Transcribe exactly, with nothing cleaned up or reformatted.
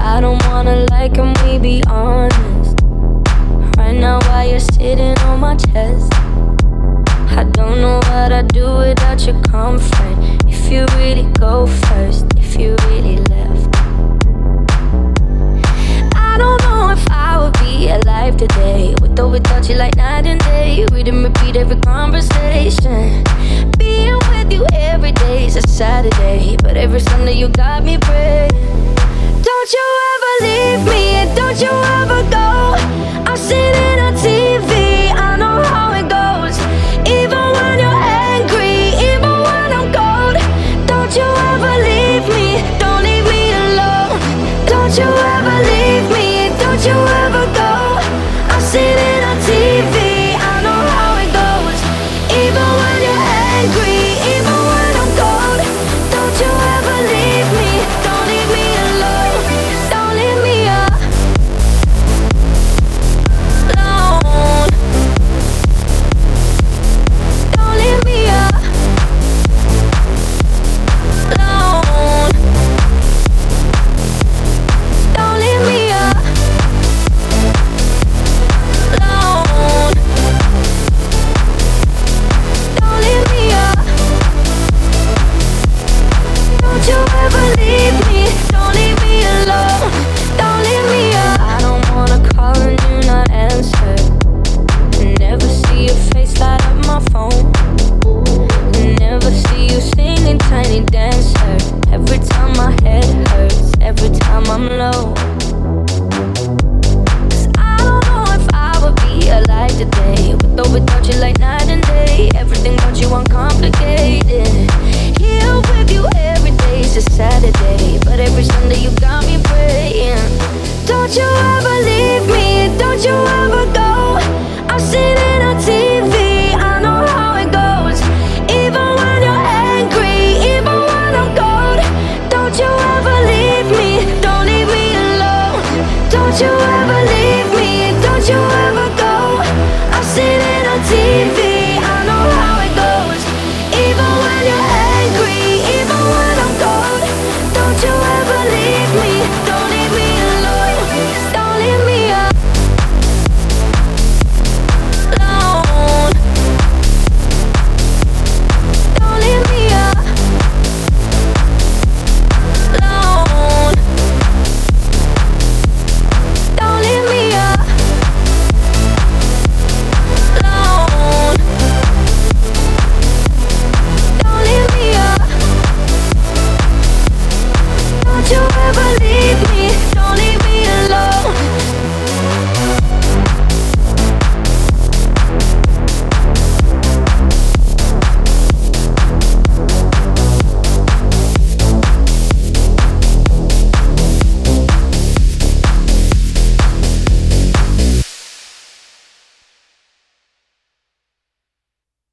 I don't wanna lie, can we be honest? Right now while you're sitting on my chest, I don't know what I'd do without your comfort. If you really go first, if you really left, I don't know if I would be alive today, with or without you like night and day. Read and repeat every conversation. Being with you every day is a Saturday, but every Sunday you got me praying. Don't you ever leave me, and don't you ever go. I've seen it on T V, I know how it goes. Even when you're angry, even when I'm cold. Don't you ever leave me, don't leave me alone. Don't you ever leave me, don't you ever go. I've seen it on T V, I know how it goes. Even when you're angry, even when I'm cold. Don't you ever leave me, don't leave me alone. Don't leave me alone. Don't leave me alone. Don't leave me alone. Don't leave me alone. Don't you ever leave me, don't leave me alone. Don't leave me alone. I don't wanna call and do not answer. Never see your face light up my phone. Never see you singing Tiny Dancer. Every time my head hurts, every time I'm low. 'Cause I don't know if I would be alive today, with or without you like night and day. Everything about you uncomplicated. Here with you every day is a Saturday, but every Sunday you got me praying. Don't you ever leave me, don't you ever go. I've seen it